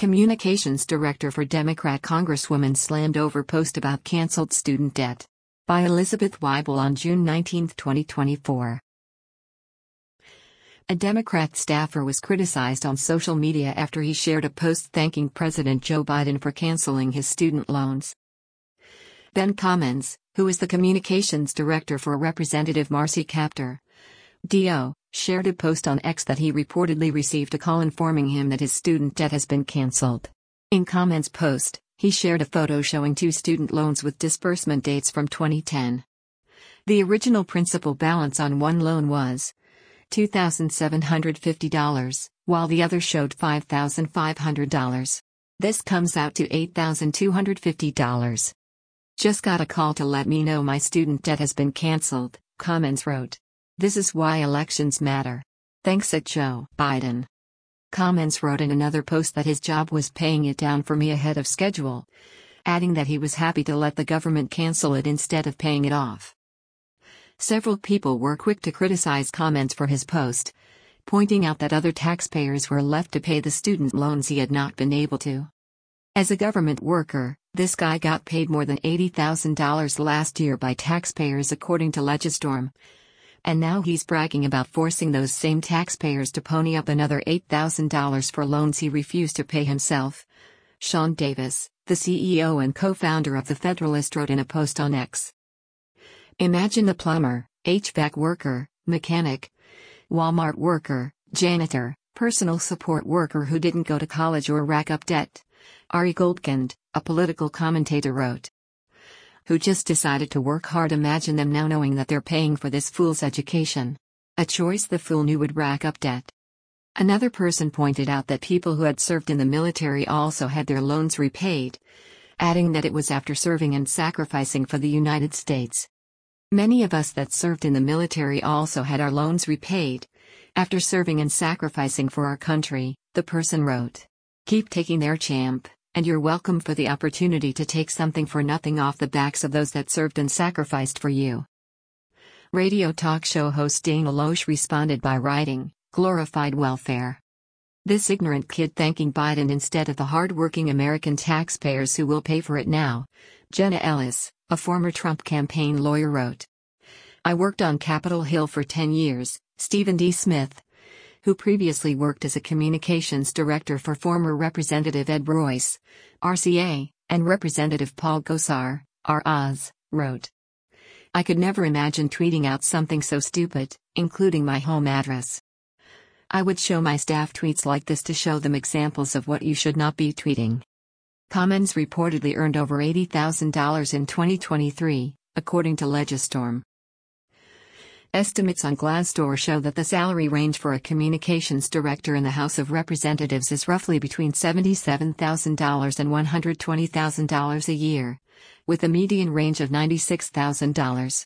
Communications Director for Democrat Congresswoman slammed over post about canceled student debt. By Elizabeth Weibel on June 19, 2024. A Democrat staffer was criticized on social media after he shared a post thanking President Joe Biden for canceling his student loans. Ben Commons, who is the communications director for Representative Marcy Kaptur, DO, shared a post on X that he reportedly received a call informing him that his student debt has been canceled. In Commons' post, he shared a photo showing 2 student loans with disbursement dates from 2010. The original principal balance on one loan was $2,750, while the other showed $5,500. This comes out to $8,250. Just got a call to let me know my student debt has been canceled, Commons wrote. This is why elections matter. Thanks at Joe Biden. Commons wrote in another post that his job was paying it down for me ahead of schedule, adding that he was happy to let the government cancel it instead of paying it off. Several people were quick to criticize Commons for his post, pointing out that other taxpayers were left to pay the student loans he had not been able to. As a government worker, this guy got paid more than $80,000 last year by taxpayers according to Legistorm. And now he's bragging about forcing those same taxpayers to pony up another $8,000 for loans he refused to pay himself. Sean Davis, the CEO and co-founder of The Federalist, wrote in a post on X. Imagine the plumber, HVAC worker, mechanic, Walmart worker, janitor, personal support worker who didn't go to college or rack up debt. Ari Goldkind, a political commentator, wrote. Who just decided to work hard. Imagine them now knowing that they're paying for this fool's education. A choice the fool knew would rack up debt. Another person pointed out that people who had served in the military also had their loans repaid, adding that it was after serving and sacrificing for the United States. Many of us that served in the military also had our loans repaid, after serving and sacrificing for our country, the person wrote. Keep taking their champ. And you're welcome for the opportunity to take something for nothing off the backs of those that served and sacrificed for you. Radio talk show host Dana Loesch responded by writing, glorified welfare. This ignorant kid thanking Biden instead of the hard-working American taxpayers who will pay for it now, Jenna Ellis, a former Trump campaign lawyer, wrote. I worked on Capitol Hill for 10 years, Stephen D. Smith, who previously worked as a communications director for former Representative Ed Royce, RCA, and Representative Paul Gosar, R.Oz., wrote. I could never imagine tweeting out something so stupid, including my home address. I would show my staff tweets like this to show them examples of what you should not be tweeting. Commons reportedly earned over $80,000 in 2023, according to Legistorm. Estimates on Glassdoor show that the salary range for a communications director in the House of Representatives is roughly between $77,000 and $120,000 a year, with a median range of $96,000.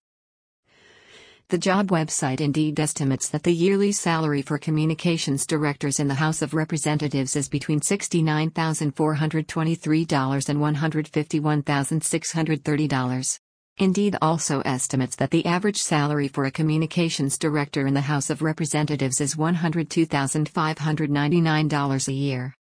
The job website Indeed estimates that the yearly salary for communications directors in the House of Representatives is between $69,423 and $151,630. Indeed also estimates that the average salary for a communications director in the House of Representatives is $102,599 a year.